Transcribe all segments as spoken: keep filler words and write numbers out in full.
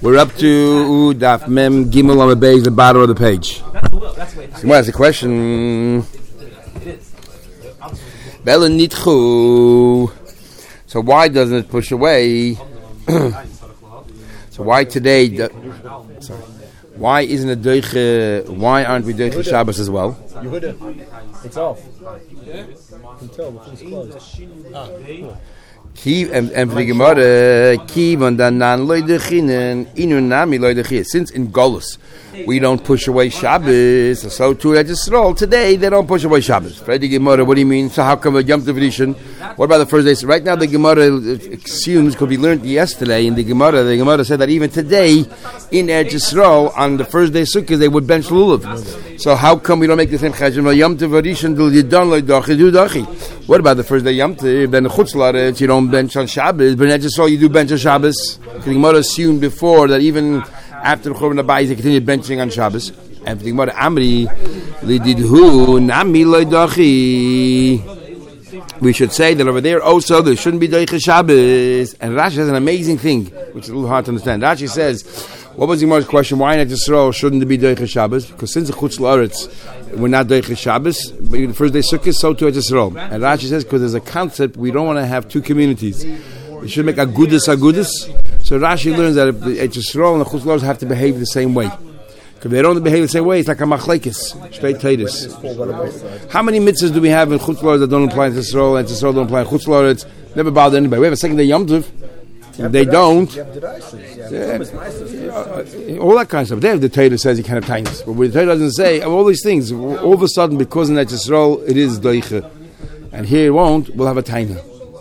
We're up to Daf Mem Gimel on the base, the bottom of the page. Well, that's a question. Bela Nitchu. So why doesn't it push away? So why today? Do, sorry. Why isn't it doiche? Why aren't we doiche Shabbos as well? Yehuda, it's off. You can tell the thing's closed. Ah, cool. Ki and and for the Gemara, ki van dan nan loydechinen inu nami loydechis. Since in Golus we don't push away Shabbos, so too at Yisrael today they don't push away Shabbos. For the Gemara, what do you mean? So how come a Yom Tov Rishon? What about the first day? So right now the Gemara assumes, because we learned yesterday in the Gemara, the Gemara said that even today in Eretz Yisrael on the first day Sukkot they would bench lulav. So how come we don't make the same cheshbon? Yom Tov Rishon do you don't like dachi do dachi? What about the first day Yom Tov? Then the Chutz La'aretz you don't bench on Shabbos, but in Eretz Yisrael you do bench on Shabbos. The Gemara assumed before that even after the Churban Abayis they continue benching on Shabbos. And the Gemara Amri lididhu nami loidachi. We should say that over there also there shouldn't be doiche Shabbos. And Rashi has an amazing thing, which is a little hard to understand. Rashi says, what was the Gemara's question? Why in Eretz Yisrael shouldn't there be doiche Shabbos? Because since the Chutz La'aretz we're not doiche Shabbos, but the first day Sukkot, so too Eretz Yisrael. And Rashi says because there's a concept we don't want to have two communities. We should make agudis agudis. So Rashi learns that if the Eretz Yisrael and the Chutz La'aretz have to behave the same way. If they don't behave the same way, it's like a machlekes, straight tatus. How many mitzvahs do we have in Chutz La'aretz that don't apply to Yisrael, and Yisrael don't apply to Chutz La'aretz? Never bother anybody. We have a second day Yom Tov. They don't. Yeah. All that kind of stuff. They have the Torah says you can't have tainas. But the Torah doesn't say all these things. All of a sudden, because in Eretz Yisrael it is doiche, and here it won't, we'll have a taina.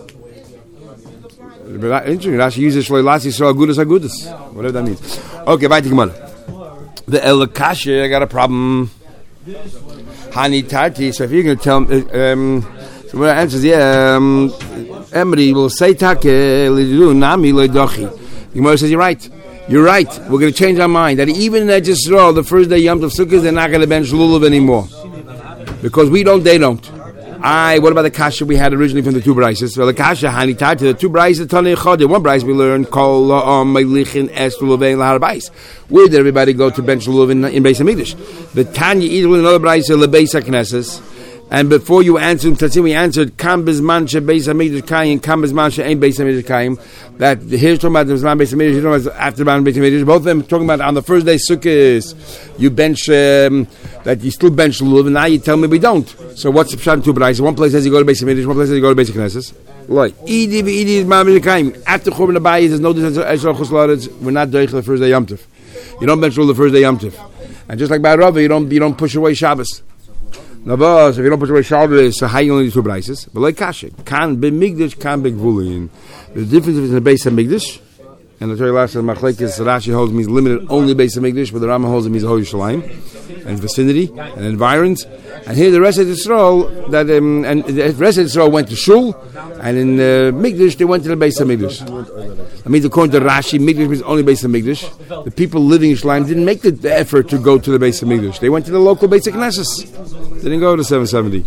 Interesting. Rashi uses shleilas Yisrael agudus agudus. Whatever that means. Okay, weiter Gemara. The Elakasha, I got a problem. Hani Tarti. So if you're going to tell me, um, so what answers, yeah, um, Emery will say take lidu nami loidachi. The Gemara says you're right. You're right. We're going to change our mind that even in Eretz Yisrael, the first day Yom Tov Sukkot, they're not going to bench lulav anymore because we don't. They don't. I. What about the kasha we had originally from the two brises? Well, the kasha hani Tarti. The two brises Tanei Chade. One brise we learned kol la'am melichin es lulavein laharabais. Where did everybody go to bench lulav in, in Beis Hamikdash? The Tanya either with another brise lebeis haknesses. And before you answered, Tatzim, we answered kam bezman she Beis Hamikdash kayim, kam bezman she ain't Beis Hamikdash kayim. That here's talking about the bezman Beis Hamikdash, here's talking about after bezman Beis Hamikdash. Both of them talking about on the first day Sukkot, you bench um, that you still bench lulav, and now you tell me we don't. So what's the pshat in two b'rais? One place says you go to Beis Hamikdash, one place says you go to Beis Knesses. Like idi idi bezman Beis Kayim. After Churban Abayis, there's no difference. We're not doing the first day Yom Tov. You don't bench lulav the first day Yom Tov, and just like by Rava, you don't you don't push away Shabbos. No, but if you don't push away Shabbos, so how you only do two brises? But like kasha, can be migdash, can be gvulin. The difference between the base of migdash and the Torah last says machlekes Rashi holds means limited only base of migdash, but the Rama holds it means whole Yerushalayim and vicinity and environs. And here the rest of Yisrael that um, and the rest of Yisrael went to shul, and in uh, migdash they went to the base of migdash. I mean, according to Rashi, migdash means only base of migdash. The people living in Yerushalayim didn't make the, the effort to go to the base of migdash. They went to the local base of Knesses. They didn't go to seven seventy.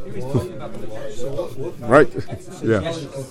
Right? Yeah.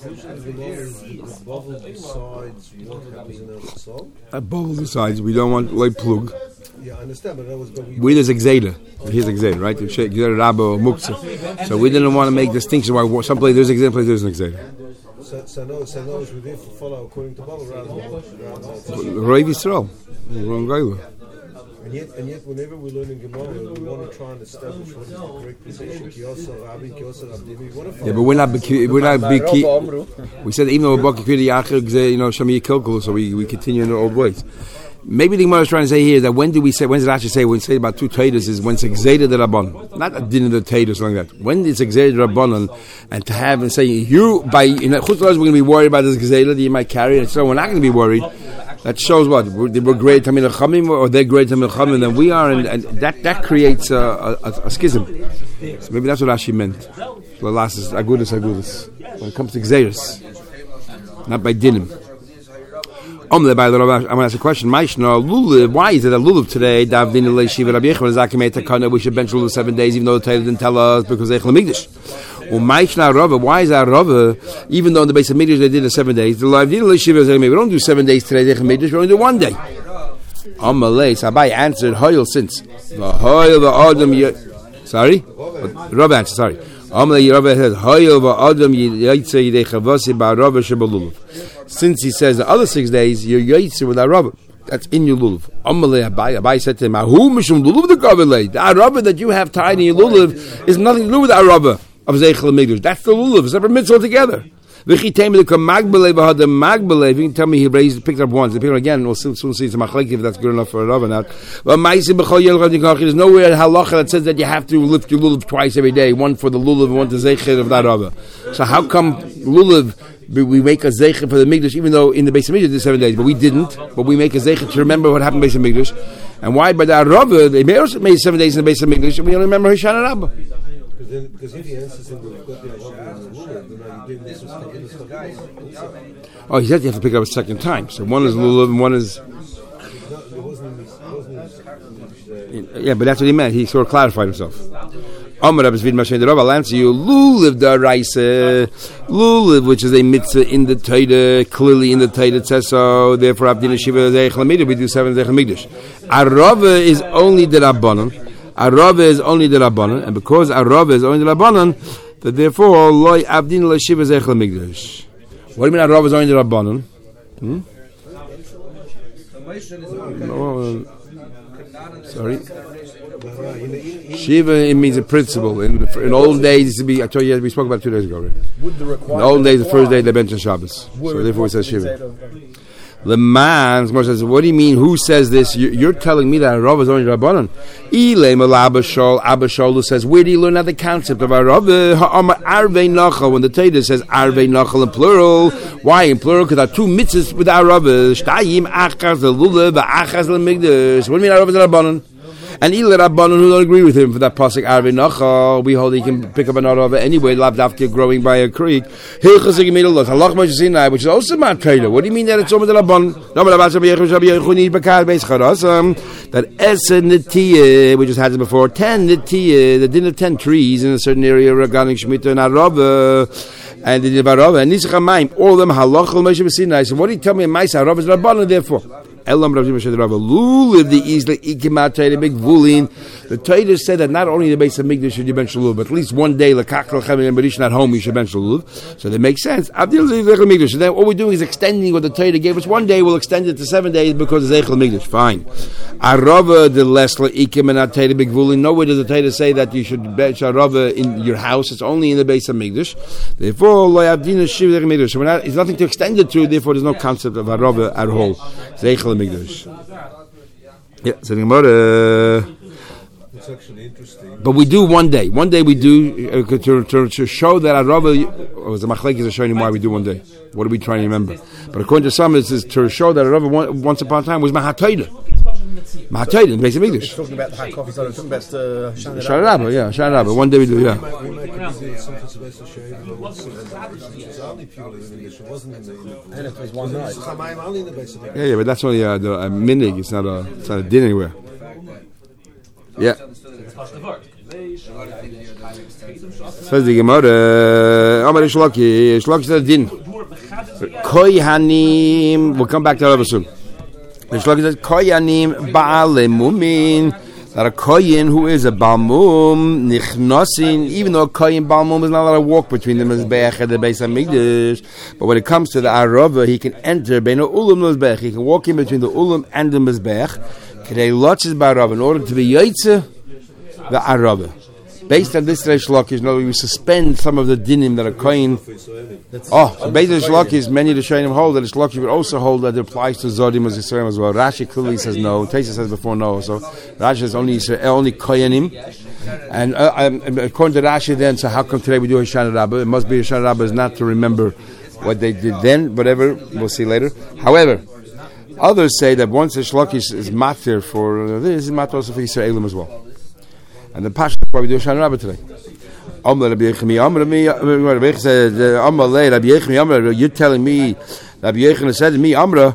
That bubble decides we don't want like plug. Yeah, I understand, but that was we there's Exeda. Here's Exeda, right? Rabba or Muktzah. So we didn't want to make distinction why some place there's Exeda, place there's an Exeda. So, so no, so no, we did follow according to Bible rather than Rav Yisrael, wrong guy. And yet, and yet, whenever we learn in Gemara, we want to try and establish what is the correct position. Yeah, but we're not. We're not big. We said even though we're Baki Kviri Yacher, you know, Shami Kilkul, so we we continue in the old ways. Maybe the Gemara is trying to say here that when do we say? When does Rashi say when we say about two taters is when it's exeded the rabban, not a din of the taters like that. When it's exeded the rabban, and to have and say you by in Chutz La'aretz we're going to be worried about this exeded that you might carry, and so we're not going to be worried. That shows what we're, we're great Tamil Chamim or they're great Tamil Chamim than we are, and, and that that creates a, a, a schism. So maybe that's what Rashi meant. Lalas is agudus agudus when it comes to exedus, not by dinim. I'm going to ask a question. Why is it that lulav today? We should bench lulav seven days, even though the Torah didn't tell us because they Umayshna Rava. Why is that Rava? Even though in the base of Midrash they did it seven days, the live did we don't do seven days today. They Midrash we only do one day. Amalei. Sabai answered Hoyel since the Hoyel the Adam. Sorry, Rava answered. Sorry. Amalei Rava says Hoyel the Adam Yaitse Yidechavasi Ba Rava Shebalulav. Since he says the other six days you're Yaitse with that Rava. That's in your lulav. Amalei Abai. Abai said to him, "Who mishum lulav the kavelei? The araba that you have tied in your lulav is nothing to do with the araba of zeichel migdash. That's the lulav. It's separate mitzvah altogether." V'chi tell me the magbelei v'had the magbelei. If you can tell me he raised, picked up once, he picked up again. We'll soon, soon see it's a machlek if that's good enough for a rava not. But ma'asim b'chol yel chad yikach. There's nowhere in halacha that says that you have to lift your lulav twice every day, one for the lulav and one to zeichel of that rava. So how come lulav? We make a zeicha for the Mikdash, even though in the Beis HaMikdash did seven days, but we didn't. But we make a zeicha to remember what happened in the Beis HaMikdash. And why? By the Rava, they also made seven days in the Beis HaMikdash, and we only remember Hoshana Rabbah. Because if he answers in the oh, he said you have to pick up a second time. So one is Lulav and one is. Yeah, but that's what he meant. He sort of clarified himself. Amar Rabbi Zvid Mashay the Rav, I'll answer you. Lulav daraisa, lulav, which is a mitzvah in the Torah, clearly in the Torah it says so. Therefore, Abdina Shiva Zeichel Midah, we do seven Zeichel Migdash. Arava is only the Rabbanon. Arava is only the Rabbanon, and because Arava is only the Rabbanon, that therefore Loi Abdina Shiva Zeichel Migdash. What do you mean Arava is only the Rabbanon? Hmm? No, sorry. Shiva, it means a principle. In, in old days, it used to be, I told you, we spoke about it two days ago, right? In the old days, the first day they mentioned Shabbos. So therefore it says Shiva. The man says, what do you mean? Who says this? You're telling me that Rav is only Rabbanon. Ilem al Abba Shol, Abba Shol says, where do you learn that the concept of Rav? Ha'amar Arvei Nachal, when the Torah says Arvei Nachal in plural. Why in plural? Because there are two mitzvahs with Rav. Shtayim achaz l'lulav v'achaz l'migdash. What do you mean Rav is Rabbanon? And Ila Rabbanon, who don't agree with him for that pasuk Arvei Nachal, we hold he can pick up another of it anyway. Labdavke growing by a creek. Hilchas Gemilot Halach Moshe Sinai, which is also Mat Torah. What do you mean that it's over the Rabbanon? That Esa Netiye, we just had it before. Ten Netiye, the din of ten trees in a certain area regarding Shemitah and Arava, and the Arava and Nisach Hamayim, all of them Halach Moshe Sinai. So what do you tell me? Ma'aseh Arava is Rabbanon, therefore. Elam Rav Zimashad Rav Lulav the easily Ikimat Torah big Vulin. The Torah said that not only the base of Mikdash should you bench Lulav, but at least one day Lekachel Chavim and Barish not home you should bench Lulav. So that makes sense. Abdil Zeichel Mikdash. So then what we're doing is extending what the Torah gave us one day. We'll extend it to seven days because of Zeichel Mikdash. Fine. Arava the Lesla Ikimat Torah big Vulin. Nowhere does the Torah say that you should bench Arava in your house. It's only in the base of Mikdash. Therefore, Lo Abdina Shiv Zeichel Mikdash. So it's nothing to extend it to. Therefore, there's no concept of Arava at all. Zeichel Mikdash. Yeah, so the Gemara. It's actually interesting. But we do one day. One day we do uh, to, to, to show that Arava was the machlek is showing why we do one day. What are we trying to remember? But according to some, it's to show that Arava one, once upon a time was Mahatoida. Mahatoida in basic English. Talking about the high coffee, so talking about uh, Shana Rabba, yeah, Shana Rabba. One day we do, yeah. And it was one night. Yeah, yeah, but that's only a, a minig. It's not a, it's not a din anywhere. Yeah. Says the Gemara. Amar Shlaki. Shlaki says din. Koi hanim. We'll come back to that soon. The Shlaki says Koi hanim ba'ale mumin. That a koyin who is a balmum nichnosin, even though a koyin balmum is not allowed to walk between the mizbeach and the Beis HaMikdash, but when it comes to the arava, he can enter beino ulam mizbeach. He can walk in between the ulam and the mizbeach. Kedei lotzes ba'arava in order to be yaitze the arava. Based on this Reish Lakish, no, we suspend some of the dinim that are koyin. Oh, so based on Reish Lakish, many of the Shainim hold that Reish Lakish would also hold that it applies to Zodim as Yisrael as well. Rashi clearly says no. Taisa says before no. So Rashi says only Yisrael, only koyanim. And uh, um, according to Rashi, then, so how come today we do Hoshana Rabbah? It must be Hoshana Rabbah is not to remember what they did then. Whatever, we'll see later. However, others say that once Reish Lakish is matir for uh, this, is matir also for Yisraelim as well. And the Pasha why we do Hoshana Rabbah today. You're telling me, Rabbi Yechon said to me, Amra,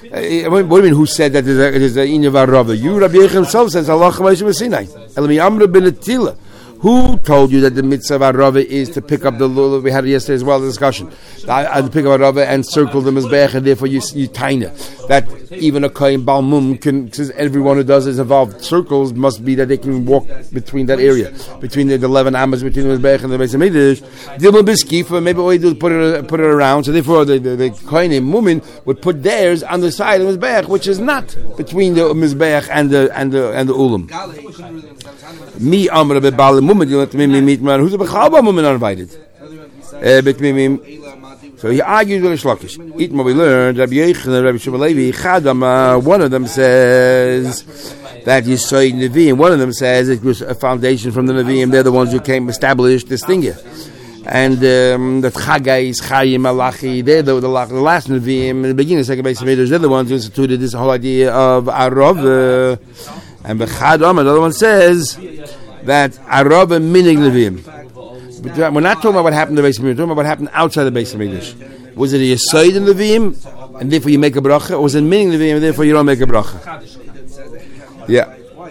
Uh, what do you mean? Who said that there's a Inya Varava? You, Rabbi Yechon himself says Allah Moshe Sinai. Elami Amra ben Atila. Who told you that the mitzvah of Arava is to pick up the lulav? We had it yesterday as well, the discussion. I, I pick up Arava and circle the mizbeach, and therefore you you taina. That even a kohen balmum can, since everyone who does is involved, circles must be that they can walk between that area, between the, the eleven amas, between the mizbeach and the beis hamikdash. Dilma biskifa, maybe all you do is put it put it around. So therefore, the the, the kohen mumin would put theirs on the side of the mizbeach, which is not between the mizbeach and the and the and the ulam. Me amra bebalim. Who's the Bechaba woman uninvited? So he argues with the Shlokish. Eat what we learned. Rabbi Yechon and Rabbi Shimon Levi. Chadam, one of them says that you saw in Nevi'im. One of them says it was a foundation from the Nevi'im. They're the ones who came established this thing here. And um, that Chagai is Chayim Malachi. They're the, the, the last Nevi'im in the beginning of the second base of Midrash. They're the ones who instituted this whole idea of Arov. Uh, and Bechadam, another one says that Arava minig Levim. We're not talking about what happened in the base of Midrash. We're talking about what happened outside the base of Midrash. Was it a Yesod in Levim, and therefore you make a bracha, or was it minig Levim, and therefore you don't make a bracha? Yeah.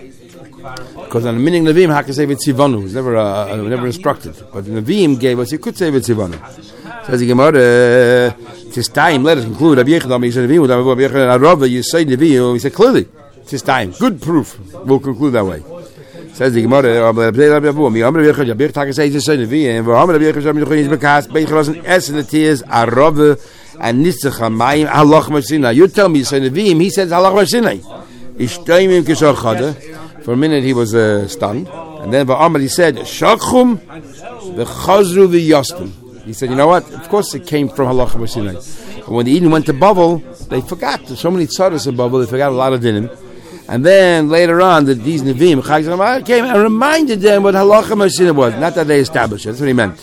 Because on the minig Levim, how can say Vitzivanu? It was never, uh, uh, never instructed. But the Levim gave us, you could say Vitzivanu. Says the Gemara, it's time, let us conclude. Rabbi Yechon, he said Levim, Rabbi Yechon, Arava, Yesod Levim, he said clearly, it's time. Good proof. We'll conclude that way. Says the Gemara, Rabbi Yechon, Rabbi Yechon, Rabbi Yechon, says the son of Vim, and Rabbi Yechon, Rabbi Yechon, is because Beichelasen es in the tears Arava and Nitzach Hamayim Halach Masina. You tell me, son of Vim, he says Halach Masina. Ishtaimim Kishar Chada. For a minute he was uh, stunned, and then Ba'amar he said Shachum v'Chazru v'Yastim. He said, you know what? Of course it came from Halach Masina. And when the Eden went to Bavel, they forgot. There's so many tzaddis in Bavel, they forgot a lot of dinim. And then later on, that these Nevi'im came and reminded them what Halacha Masina was. Not that they established it. That's what he meant.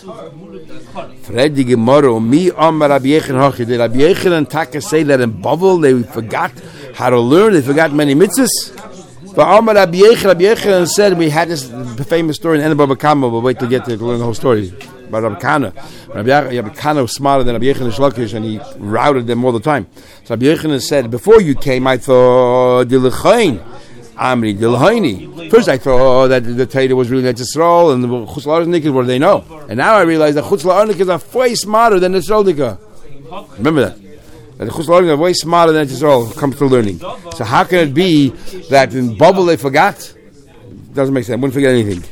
Freddy Gemara, me Amar Rabbi Yechon Hachi. Did Rabbi Yechon and Taka say that in Bavel they forgot how to learn? They forgot many mitzvahs? But Amar Rabbi Yechon, Rabbi Yechon said, we had this famous story in Enabah Bakama. We'll wait to get to learn the whole story. About Rabbi Kana. Rabbi Kana was smarter than Rabbi Yechon and Shlokish, and he routed them all the time. So Rabbi Yechon said, before you came, I thought, Dilechain, Amri, Dilhaini. First I thought that the Torah was really Eretz Yisrael, and the Chutz La'arnik, what do they know? And now I realize that Chutz La'arnik is a way smarter than the Yisrael. Remember that. That the Chutz La'arnik is way smarter than Eretz Yisrael comes to learning. So how can it be that in Babel they forgot? Doesn't make sense. I wouldn't forget anything.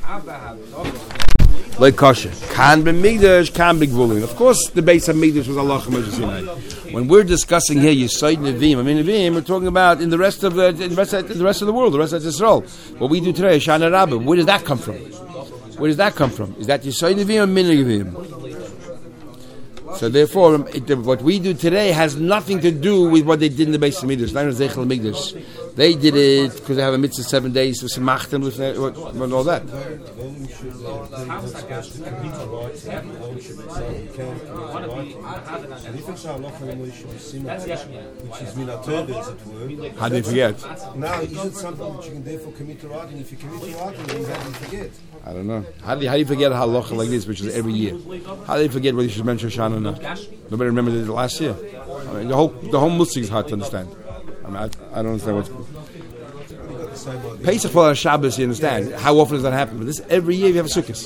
Like Kasha. Kan be Migdash, kan be Gvulim. Of course, the base of Migdash was Allah Moshe Sinai. When we're discussing here, Yesod Nevi'im, I mean Nevi'im, we're talking about in the rest of the, in the, rest of, the rest of the world, the rest of Israel. What we do today, Shana Rabbah, where does that come from? Where does that come from? Is that Yesod Nevi'im or Min Nevi'im? So therefore, it, what we do today has nothing to do with what they did in the base of Migdash. They did it because they have a mitzvah seven days to semach them with and all that. How do you forget? Now, is it something that you can therefore commit to writing? If you commit to writing, then how do you forget? I don't know. How do you, how do you forget a halacha like this, which is every year? How do you forget whether you should mention Shana or not? Nobody remembered it last year. I mean, the whole the whole Muslim is hard to understand. I mean, I, I don't understand what's. Pesach for Shabbos, you understand? How often does that happen? But this every year you have a sukkah.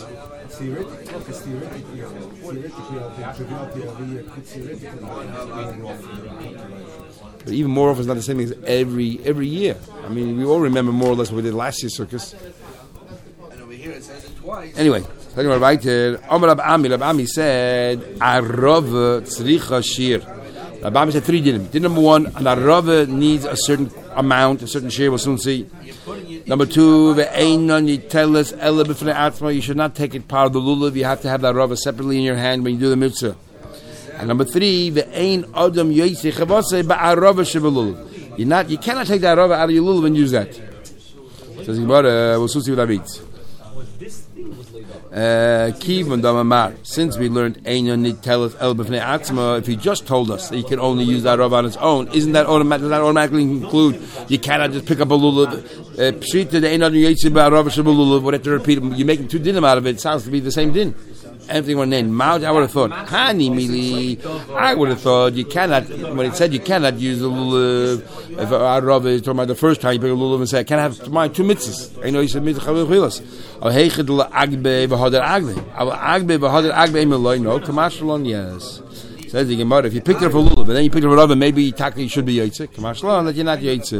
But even more often is not the same thing as every every year. I mean, we all remember more or less what we did last year's sukkahs. Anyway, talking about weiter. Amar Rab Ami, Rab Ami said, Arava tzricha shir. Rab Ami said three dinim. Din number one, an Arava needs a certain amount, a certain share. We'll soon see. Number two, ve'einon yiteles ela b'fnei atzma. You should not take it part of the lulav. You have to have that Arava separately in your hand when you do the mitzvah. And number three, ve'ein adam yoyse chavase ba'arava shebelulav. You not, you cannot take that Arava out of your lulav and use that. Says Gemara, we'll soon see what that means. Kivon damamar. Since we learned Einyon niteles el b'fnei atzma, if he just told us that you can only use that Rav on its own, isn't that automatic? Does that automatically conclude you cannot just pick up a lulav? Pshita the Einyon yitzi ba'arav shebululav. What have to repeat? You make two dinim out of it. It sounds to be the same din. Anything one name. Mouth, I would have thought. Hani mili. I would have thought you cannot, when it said you cannot use the lulav, if our Rav is talking about the first time you pick a lulav and say, I can't have my two mitzvahs. I know he said mitzvah chavil chilas. Or heichid la agbe v'hodar agbe. Our agbe v'hodar agbe emeloi. No, kamashalon, yes. Says the Gemara, if you picked it up for lulav, but then you picked it up for Rav, maybe taka you should be yaitze. Kamashalon, that you're not yaitze.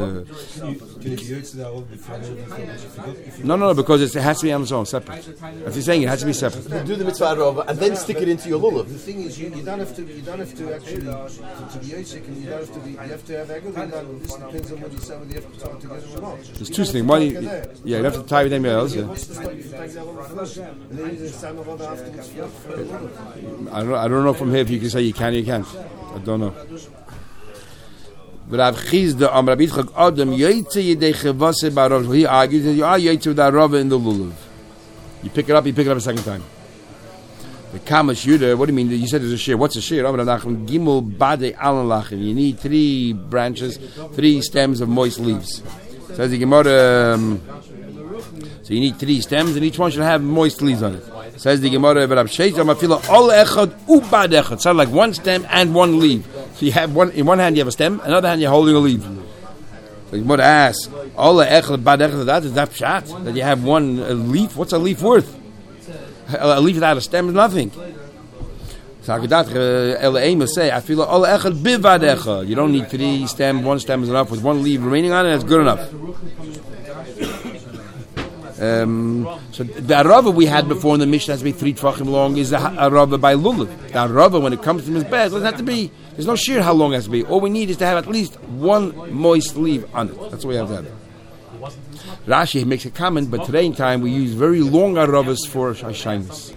No, no, no, because it's, it has to be on its own, separate. As he's saying, it has to be separate. You do the mitzvah Rav and then stick it into your lulav. The thing is, you, you don't have to. You don't have to actually to, to be Yitzchak, and you don't have to be. You have to have everything done. This depends on what you say. Whether you have to tie it together or not. There's two things. One, you, yeah, you have to tie with anybody else. Yeah. What's the stop if you take that one first, and then you just time of other afterwards for for a lulav? I don't. I don't know from here if you can say you can or you can't. I don't know. But Rav Chizda Am Rabbi Yitzchak Adam Yaitze Yedei Chevase Barav. He argues that you are Yaitze with that Rava in the lulav. You pick it up, you pick it up a second time. The Kamash Yudah, what do you mean? You said there's a shear. What's a shear? Gimel Bade Alan Lachin. You need three branches, three stems of moist leaves. Says the Gemara. Um, so you need three stems, and each one should have moist leaves on it. Says the Gemara, but all echad ubad echad. Sound like one stem and one leaf. So you have one in one hand you have a stem, another hand you're holding a leaf. So the Gemara asks, all echad bad echad. That is that pshat that you have one a leaf. What's a leaf worth? A leaf without a stem is nothing. So El Amos say, I feel all echad bivad echad. You don't need three stems. One stem is enough. With one leaf remaining on it, that's good enough. Um, so the arava we had before in the Mishnah has to be three tvachim long is the arava by lulav. The arava when it comes from his bed doesn't have to be. There's no shear how long it has to be. All we need is to have at least one moist leaf on it. That's what we have to have. Rashi makes a comment, but today in time we use very long aravas for shyness.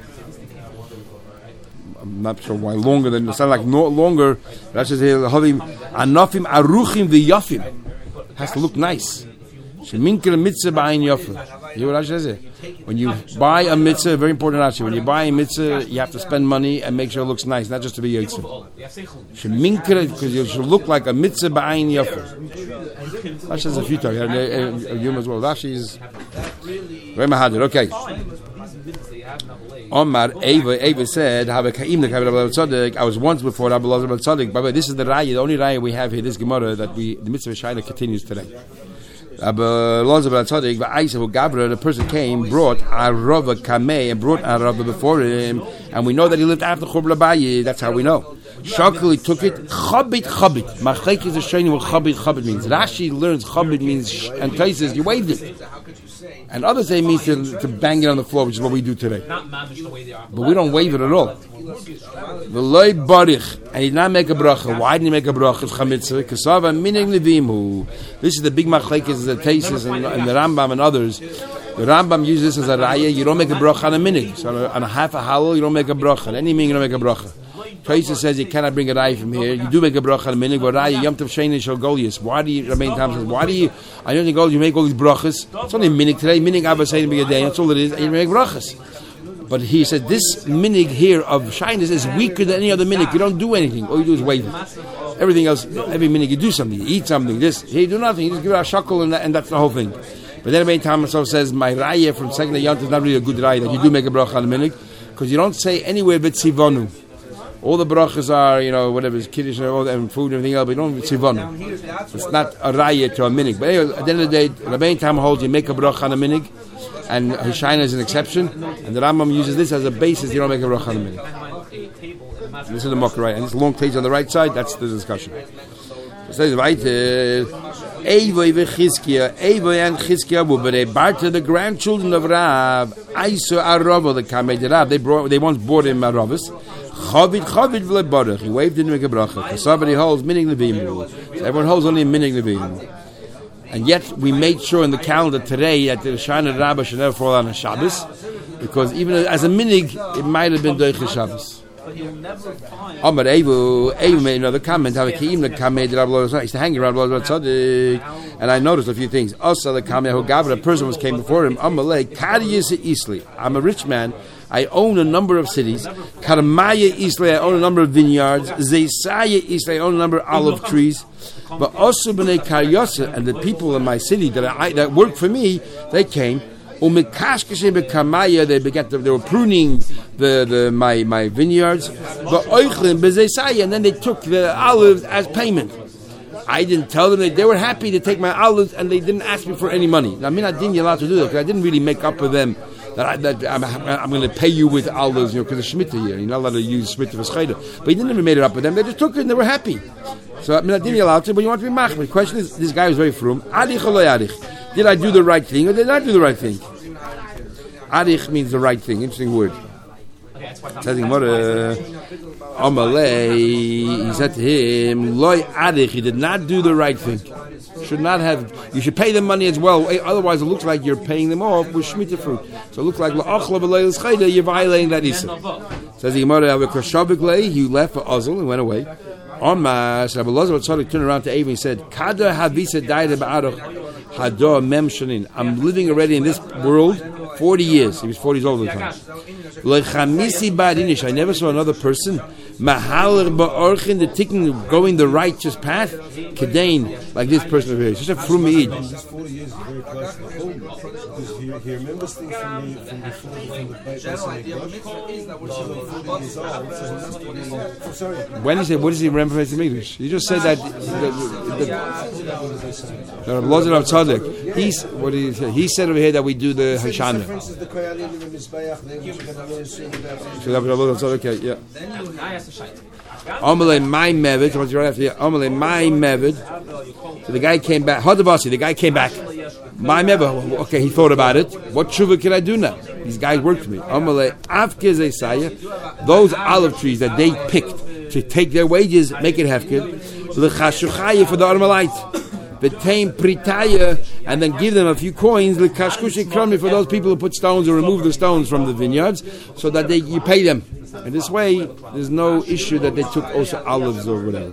I'm not sure why longer than it sounds like no longer. Rashi says havim anafim aruchim v'yafim has to look nice. Sheminkir mitzvah ba'ayin yafim. You hear what Rashi says? When you buy a mitzvah, very important Rashi. When you buy a mitzvah, you have to spend money and make sure it looks nice, not just to be yitzvah. Sheminkir, because you should look like a mitzvah ba'ayin yafim. Rashi says a few times. You as well. Rashi is very mahadir. Okay. Omar Eva Eva said, I was once before Rabbi Elazar ben Tzaddik. By the way, this is the raya, the only raya we have here, this Gemara, that we the mitzvah shayla continues today. Rabbi Elazar ben Tzaddik, the person came, brought a Rava Kameh, and brought a Rava before him, and we know that he lived after Churban Abaye. That's how we know. Shakli took it, Chabit Chabit. Machlek is a shayni what Chabit Chabit means. Rashi learns Chabit means, and Taisus, you waved it. And others say it means to, to bang it on the floor, which is what we do today. But we don't wave it at all. V'loi barich, and he did not make a bracha. Why didn't he make a bracha? It's chamitzah. Kasava minig levimu. This is the big machlekes, the Taisus, and, and the Rambam and others. The Rambam uses this as a raya. You don't make a bracha on a minig. So on a, on a half a halal, you don't make a bracha. Any minig, you don't make a bracha. Taisus says you cannot bring a raya from here. You do make a bracha on a minig, but raya yom tov sheini shel golius. Why do you? Rabbein Tam says, why do you? I don't think all you make all these brachas. It's only a minig today. Minig abba saying be a day. That's all it is. And you make brachas. But he said this minig here of shyness is weaker than any other minig. You don't do anything. All you do is wave it. Everything else, every minig you do something. You eat something. This, here you do nothing. You just give it a shackle and, that, and that's the whole thing. But then Rabbein Tam himself says, my raya from second yont is not really a good raya that you do make a bracha on a minig because you don't say anywhere but tzivonu. All the brachas are, you know, whatever is kiddush and all that, and food and everything else, but you don't tzivonu. It's not a raya to a minig. But anyway, at the end of the day, Rabbein Tam holds you make a bracha on a minig. And Hishayna is an exception, and the Rambam uses this as a basis. You don't make a bracha on a minute. This is the mocker, right? And this long page on the right side, that's the discussion. So it says, right, Eivoi v'Chizkiya, Eivoi and Chizkiya, but they brought to the grandchildren of Rav, Aisu Arava, the Kamei de Rav, they brought, they once bought him Aravas, Chavid, Chavid v'lebarach, he waved in to make a bracha, because somebody holds minig levimu, so everyone holds only minig levimu. And yet, we made sure in the calendar today that the Shana Rabbah should never fall on a Shabbos, because even as a minig, it might have been Doiche Shabbos. Amar Evu, Evu made another comment, how he used to hang around Rabbi Tzaddik, and I noticed a few things. Also, the Kameh who gave it, a person was came before him, Amalei, Kadiyas Isli. I'm a rich man. I own a number of cities. Karmaya Isli, I own a number of vineyards. Zeisaya Isli, I own a number of olive trees. But also B'nai Karyasa, and the people in my city that I, that work for me, they came. Umikashkeshe bekamaya, they began to, they were pruning the, the my my vineyards. But oichlin bezeisaya, and then they took the olives as payment. I didn't tell them that they were happy to take my olives, and they didn't ask me for any money. Now, I mean, I didn't allowed to do that because I didn't really make up for them that, I, that I'm, I'm going to pay you with olives, you know, because of Shemitah here. You're not allowed to use Shemitah for Scheidah. But he didn't even made it up with them. They just took it and they were happy. So I mean, I didn't allow to, but you want to be mach. The question is, this guy was very frum. Adich or lo adich? Did I do the right thing or did I not do the right thing? Adich means the right thing. Interesting word. Says Gemara, Amalei, he said to him, Loi adich, he did not do the right thing. Should not have, you should pay them money as well, otherwise it looks like you're paying them off with Shemitah fruit. So it looks like you're violating that Issa. Says the Gemara, he left for Ozil and went away. Omas, Rabbi Elazar Tzaddik turned around to Avon and said, Kada havisa daida ba'aroch hador mem shanin. I'm living already in this world forty years. He was forty years old at the time. Lechamisi ba'adinish. I never saw another person mahaler ba'orchin, the ticking, going the righteous path, kedain, like this person over here. It's just a frumeid. This forty years is very close to the home because he, he remembers things from, the, from before from the Beit Hashem. Sorry. When is it? What does he remember from English? He just said that. The Elazar of Tzaddik. He's what did he say? He said over here that we do the Hashanah. For instance, the Koyanim in the Mizbeach, they were going to sing about. So that was Elazar of Tzaddik. Yeah. Amalei my mevid. What's right after? Amalei my mevid. So the guy came back. Hadavasi. The guy came back. My mevid. Okay, he thought about it. What tshuva can I do now? These guys worked for me. Amalei avke zeisaya. Those olive trees that they picked to take their wages, make it hefker. L'chashuchaya for the Armalite. V'teim pritaya, and then give them a few coins. L'kashkushi krami for those people who put stones or remove the stones from the vineyards, so that they you pay them. And this way, there's no issue that they took also olives or whatever.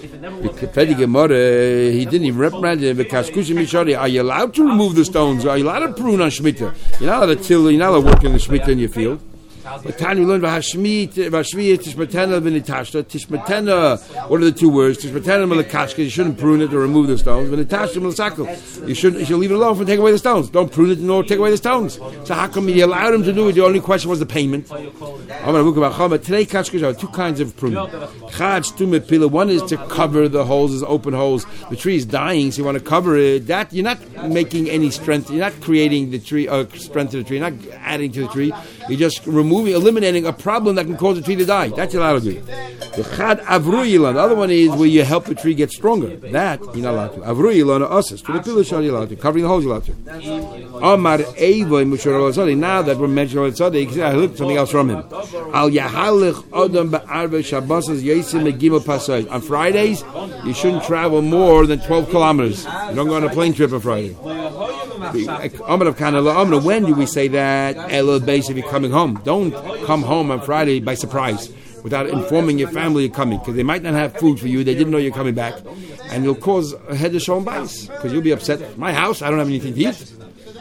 He didn't even reprimand him. Are you allowed to remove the stones? Are you allowed to prune on Shemitah? You're not allowed to till. You're not allowed to work in the Shemitah in your field. But Tanya learned V'hashmit V'hashmiyah Tishmatena V'nitashta Tishmatena. What are the two words? Tishmatena Melakashka. You shouldn't prune it or remove the stones. V'nitashta Melasakal. You shouldn't. You should leave it alone and take away the stones. Don't prune it nor take away the stones. So how come you allowed him to do it? The only question was the payment. Today kashkas are two kinds of pruning. One is to cover the holes, as open holes. The tree is dying, so you want to cover it. That you're not making any strength. You're not creating the tree uh, strength to the tree. You're not adding to the tree. You're just removing, eliminating a problem that can cause the tree to die. That's you're allowed to do. The chad avru yilan. The other one is where you help the tree get stronger. That you're not allowed to. Avru yilan asas. To the pillar shal you're allowed to. Covering the holes you're allowed to. Amar eivoy mushar al-tzadi. Now that we're mentioning al-tzadi, I looked something else from him. Al yahalich odam ba'arve shabbos yesim megimel pasay. On Fridays, you shouldn't travel more than twelve kilometers. You don't go on a plane trip on Friday. When do we say that? Elo base if you're coming home. Don't come home on Friday by surprise without informing your family you're coming, because they might not have food for you. They didn't know you're coming back, and you'll cause a head of shom bias because you'll be upset. My house, I don't have anything to eat.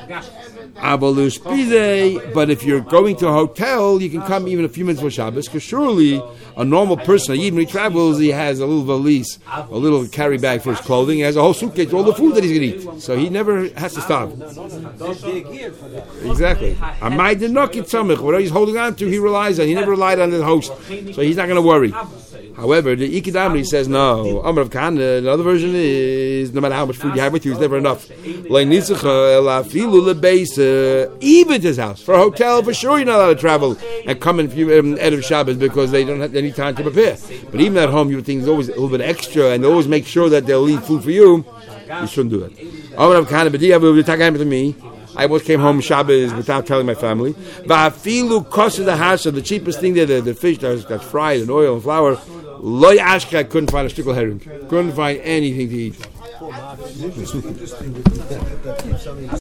But if you're going to a hotel, you can come even a few minutes for Shabbos, because surely a normal person, even when he travels, he has a little valise, a little carry bag for his clothing, he has a whole suitcase for all the food that he's going to eat. So he never has to stop. Exactly. Whatever he's holding on to, he relies on. He never relied on the host, so he's not going to worry. However, the Ikidamri says no. Amar of Kana, another version is no matter how much food you have with you, it's never enough. Even at his house. For a hotel, for sure you're not allowed to travel and come in um, out of Shabbos because they don't have any time to prepare. But even at home, you would think there's always a little bit extra and they always make sure that they'll leave food for you. You shouldn't do that. Amar of Kana, but to me. I almost came home Shabbos without telling my family. Va'afilu kosa the hasha, the cheapest thing there, the, the fish that's, that's fried in oil and flour. Loy ashka, I couldn't find a shtickle herring. Couldn't find anything to eat.